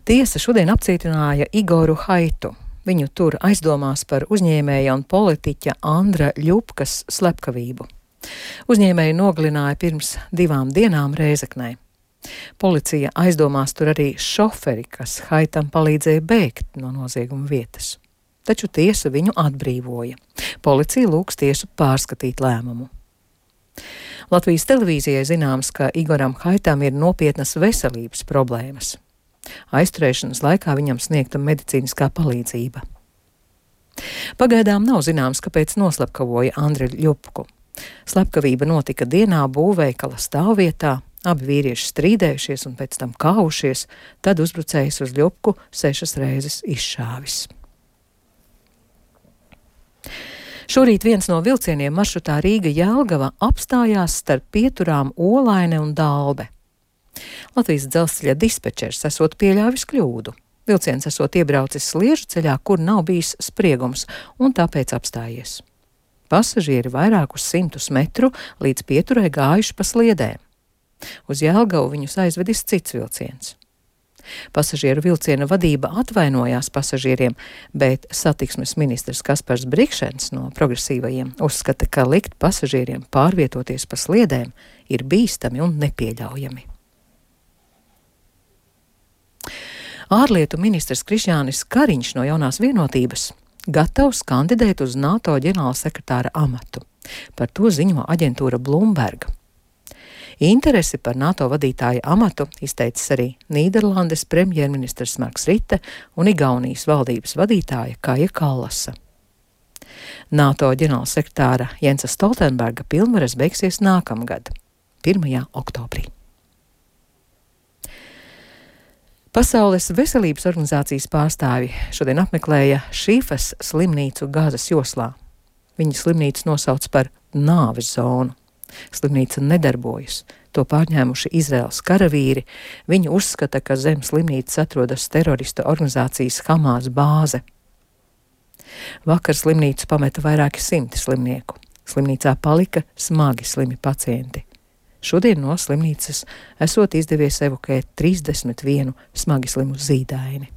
Tiesa šodien apcietināja Igoru Haitu. Viņu tur aizdomās par uzņēmēja un politiķa Andra Ļupkas slepkavību. Uzņēmēju nogalināja pirms 2 dienām Rēzeknē. Policija aizdomās tur arī šoferi, kas Haitam palīdzēja bēgt no nozieguma vietas. Taču tiesa viņu atbrīvoja. Policija lūgs tiesu pārskatīt lēmumu. Latvijas televīzijai zināms, ka Igoram Haitam ir nopietnas veselības problēmas. Aizturēšanas laikā viņam sniegta medicīniskā palīdzība. Pagaidām nav zināms, kāpēc noslepkavoja Andri Ļupku. Slepkavība notika dienā būvveikala stāvvietā, abi vīrieši strīdējušies un pēc tam kaušies, tad uzbrucējs uz Ļupku 6 reizes izšāvis. Šorīt viens no vilcieniem maršrutā Rīga-Jelgava apstājās starp pieturām Olaine un Dalbe. Latvijas dzelzceļa dispečers esot pieļāvis kļūdu. Vilciens esot iebraucis sliežu ceļā, kur nav bijis spriegums, un tāpēc apstājies. Pasažieri vairākus 100 metru līdz pieturai gājuši pa sliedēm. Uz Jelgavu viņus aizvedis cits vilciens. Pasažieru vilciena vadība atvainojās pasažieriem, bet satiksmes ministrs Kaspars Brikšens no progresīvajiem uzskata, ka likt pasažieriem pārvietoties pa sliedēm ir bīstami un nepieļaujami. Ārlietu ministrs Krišjānis Kariņš no Jaunās vienotības gatavs kandidēt uz NATO ģenerālsekretāra amatu. Par to ziņo aģentūra Bloomberg. Interesi par NATO vadītāja amatu izteicis arī Nīderlandes premjerministrs Marks Ritte un Igaunijas valdības vadītāja Kaja Kallasa. NATO ģenerālsekretāra Jensa Stoltenberga pilnvaras beigsies nākamgad, 1. oktobrī. Pasaules veselības organizācijas pārstāvji šodien apmeklēja Šifas slimnīcu Gāzes joslā. Viņa slimnīcu nosauc par nāves zonu. Slimnīca nedarbojas. To pārņēmuši Izraels karavīri. Viņi uzskata, ka zem slimnīcas atrodas teroristu organizācijas Hamas bāze. Vakar slimnīcu pameta vairāki 100 slimnieku. Slimnīcā palika smagi slimi pacienti. Šodien no slimnīcas esot izdevies evakuēt 31 smagi slimu zīdaini.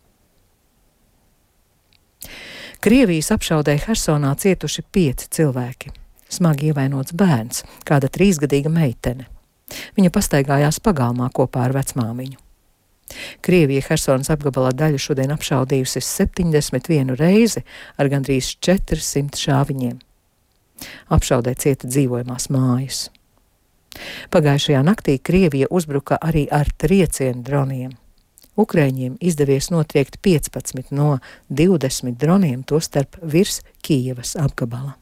Krievijas apšaudē Hersonā cietuši 5 cilvēki. Smagi ievainots bērns, kāda 3-gadīga meitene. Viņa pastaigājās pagalmā kopā ar vecmāmiņu. Krievija Hersonas apgabala daļu šodien apšaudījusi 71 reizi ar gandrīz 400 šāviņiem. Apšaudē cieta dzīvojamās mājas. Pagājušajā naktī Krievija uzbruka arī ar triecienu droniem. Ukraiņiem izdevies notriekt 15 no 20 droniem, tostarp virs Kijevas apgabala.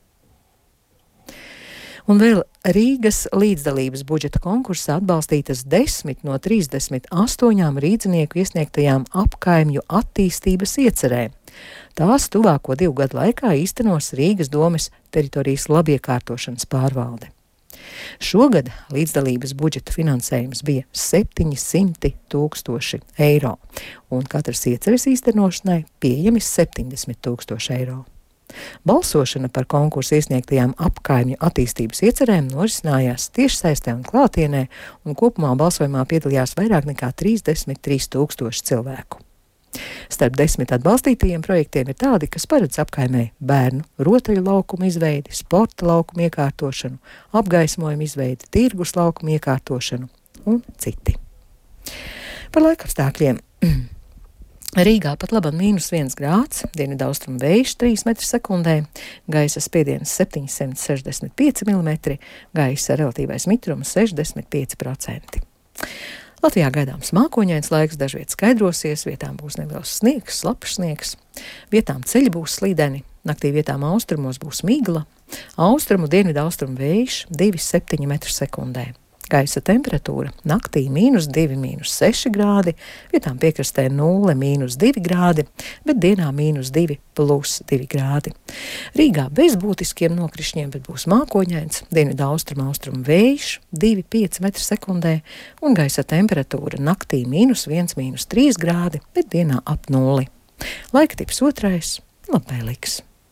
Un vēl Rīgas līdzdalības budžeta konkursā atbalstītas 10 no 38 rīdzinieku iesniegtajām apkaimju attīstības iecerēm. Tās tuvāko 2 gadu laikā īstenos Rīgas domes teritorijas labiekārtošanas pārvalde. Šogad līdzdalības budžeta finansējums bija 700 000 eiro, un katras ieceres īstenošanai pieejami 70 000 eiro. Balsošana par konkursu iesniegtajām apkaimju attīstības iecerēm norisinājās tiešsaistē un klātienē, un kopumā balsojumā piedalījās vairāk nekā 33 000 cilvēku. Starp 10 atbalstītajiem projektiem ir tādi, kas paredz apkaimē bērnu rotaļu laukumu izveidi, sporta laukumu iekārtošanu, apgaismojumu izveidi, tirgus laukumu iekārtošanu un citi. Par laikapstākļiem. Rīgā pat labam -1 grāds, dienvidaustrumu vējš 3 m/sekundē, gaisa spiediens 765 mm, gaisa relatīvais mitrums 65%. Latvijā gaidāms mākoņains laiks, dažviet skaidrosies, vietām būs neliels sniegs, slapjš sniegs, vietām ceļi būs slīdeni, naktī vietām austrumos būs migla, austrumu dienvidaustrumu vējš 2,7 m/sekundē. Gaisa temperatūra naktī -2, -6 grādi, vietām piekrastē 0, -2 grādi, bet dienā -2, +2 grādi. Rīgā bez būtiskiem nokrišņiem, bet būs mākoņains, dienvidu austrumu vējš 2,5 m/sekundē un gaisa temperatūra naktī -1, -3 grādi, bet dienā ap 0. Laika tips 2. Labvēlīgs.